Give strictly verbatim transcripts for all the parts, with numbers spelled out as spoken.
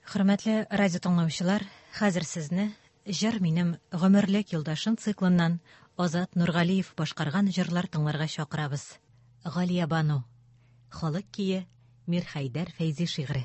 Хөрмәтле радио тыңлаучылар, хәзер сезне «Җыр минем гомерлек юлдашым» циклыннан Азат Нургалиев башкарган җырлар тыңларга чакырабыз. Галия Бану. Халык кие Мирхәйдәр Фәйзи шигъре.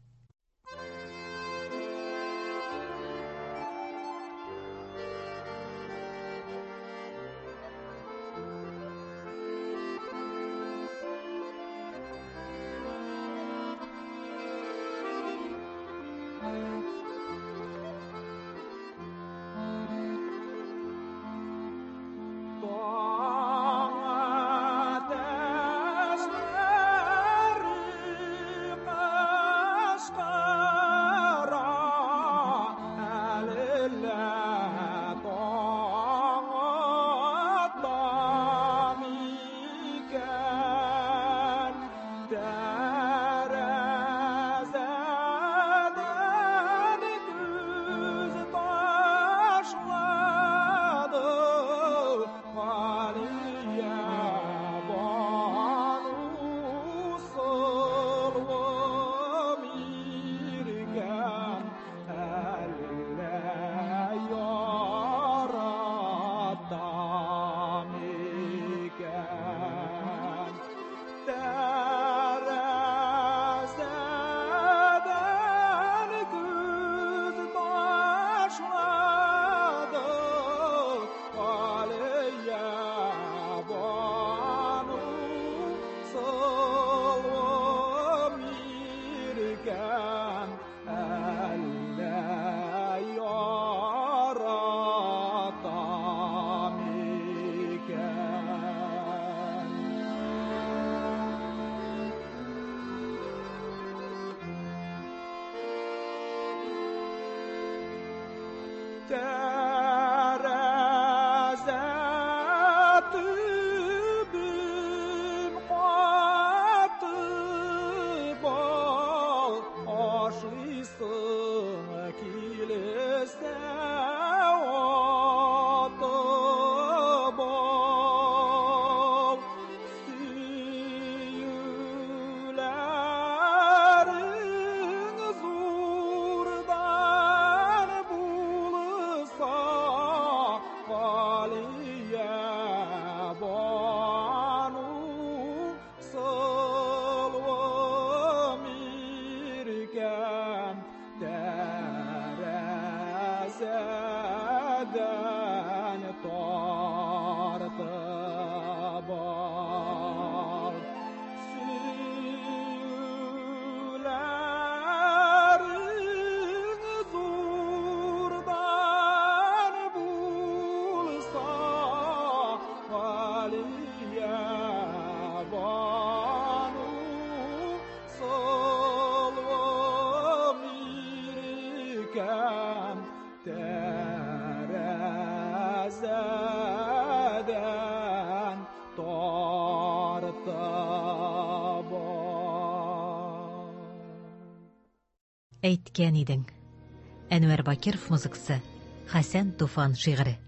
Әйткән идең. Әнвәр Бакиров музыкасы, Хәсән Туфан шигъре.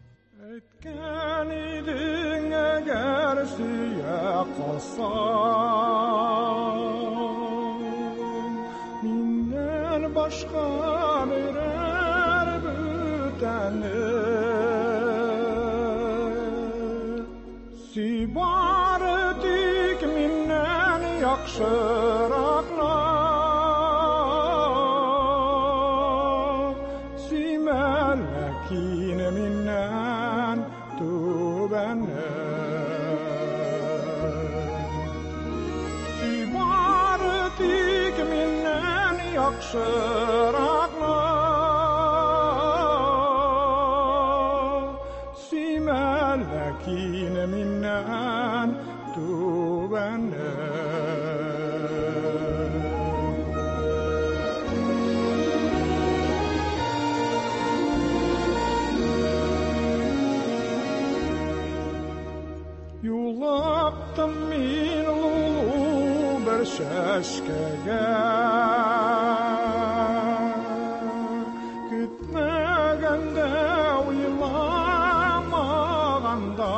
Әйткән идең, әгәр сөя калсаң, миннән башка берәр бүтәнне сөй бары тик миннән яхшыракла. Kine minnen tubenne Sübare tik minnen yakşırakla Sümelle kine minnen tubenne Yulaptım min lulu bir şaşkaya Kütmegende uyulamaganda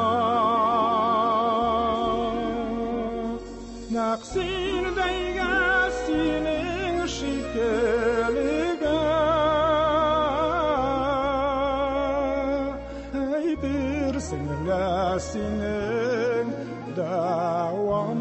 Naksin deyge sinin şikeliga синең дәвам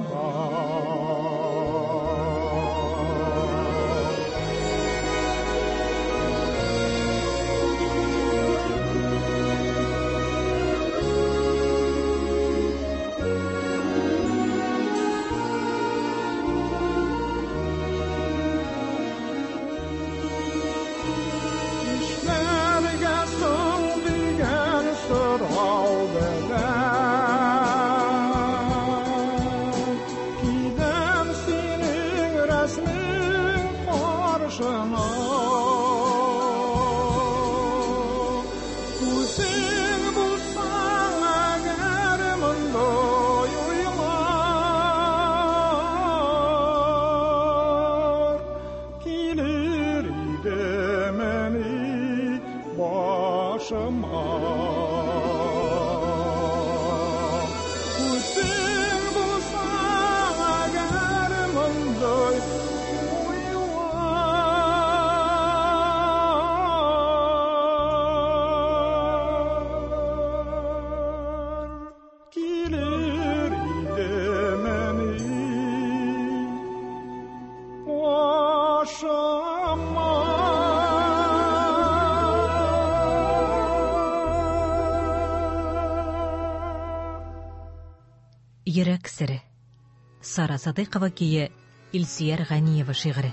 Йөрәк сере. Сара Садыйкова көе, Илсөяр Ганиева шигыре.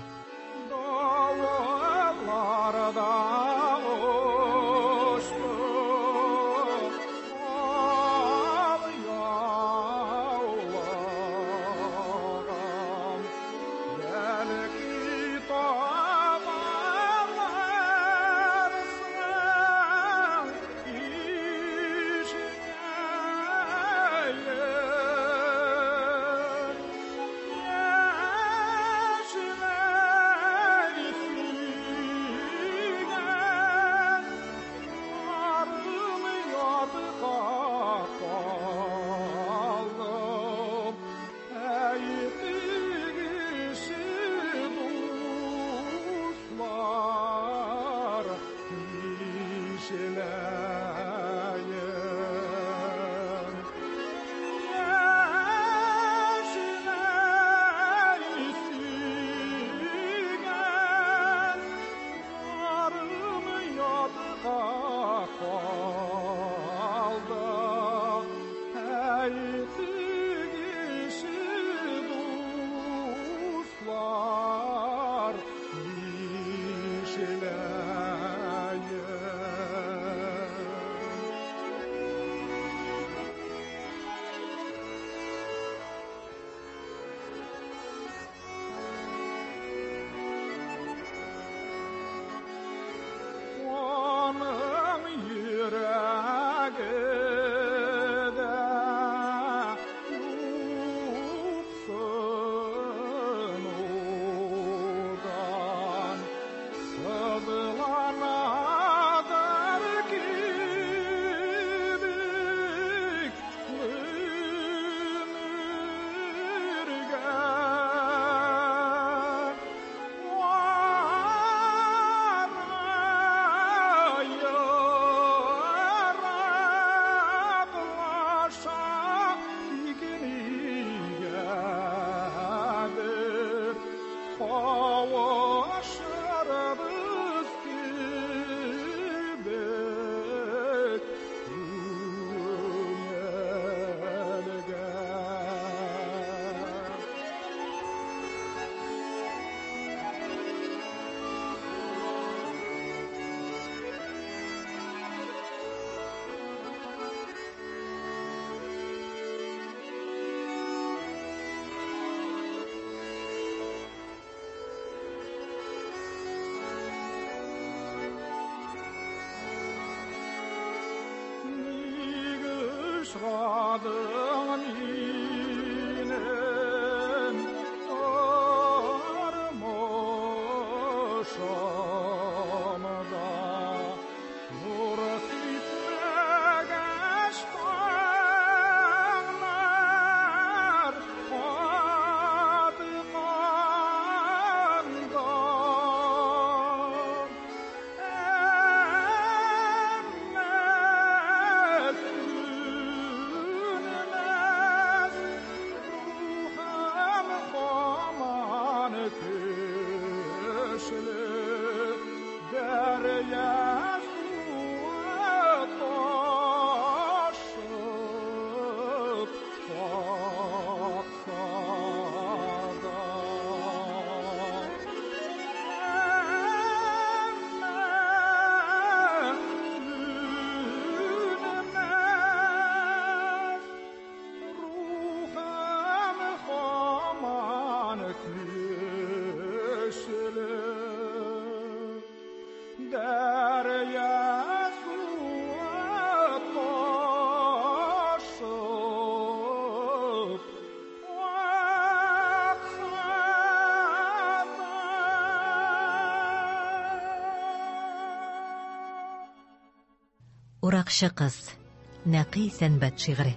Уракчы кыз. Нәкый сәнбәт шигъри.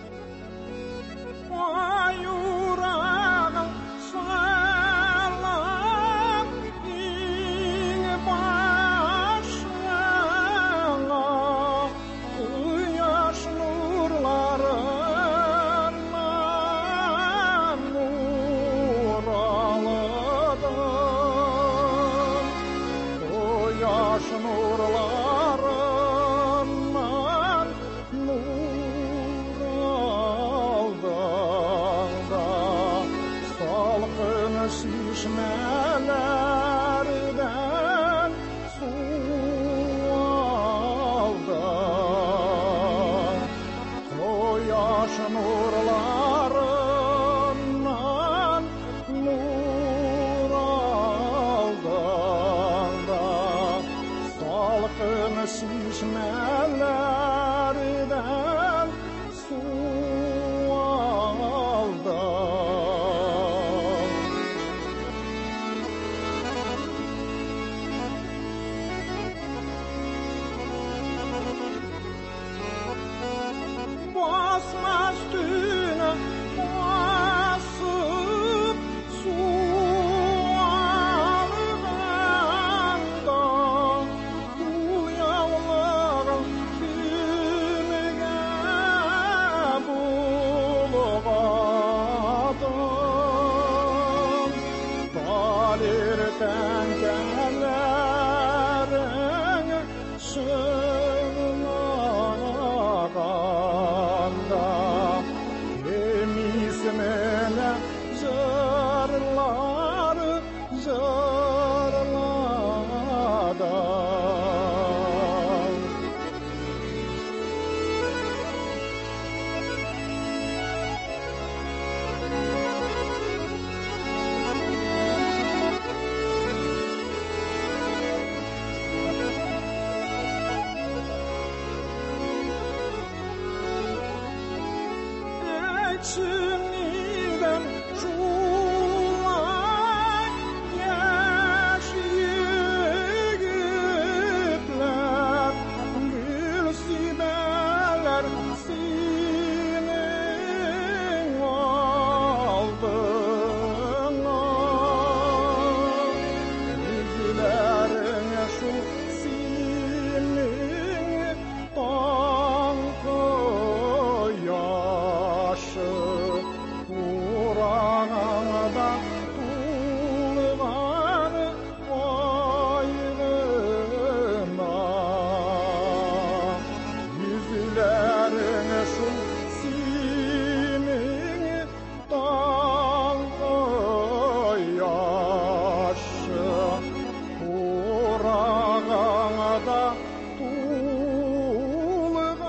Şişmelerden su aldım, koyaş nurlarından nur aldım da salkın şişmelerden su aldım. Basma üstüne basıp su aldan da kul yavrum kimge bulgadım. Talir tenkerlerin sığınaganda emismene zırlar zırladım. İçimden şulay yaş yigitler, gül simeler senin aldığına. Yüzlerine şu senin tankı yaşı, Kur'an'da tulgan ayrına. Yüzlerine şu senin tankı yaşı, Kur'an'da tulgan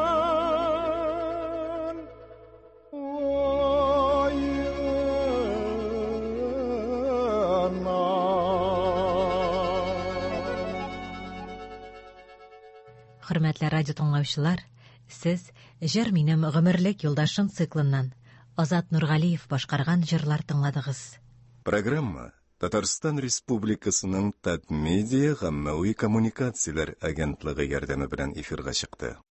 Хөрмәтле радио тыңлаучылар, сез «Җыр минем гомерлек юлдашым» циклыннан Азат Нургалиев башкарган җырлар тыңладыгыз. Программа Татарстан Республикасының Татмедиа гаммәви коммуникацияләр агентлыгы ярдәме белән эфирга чыкты.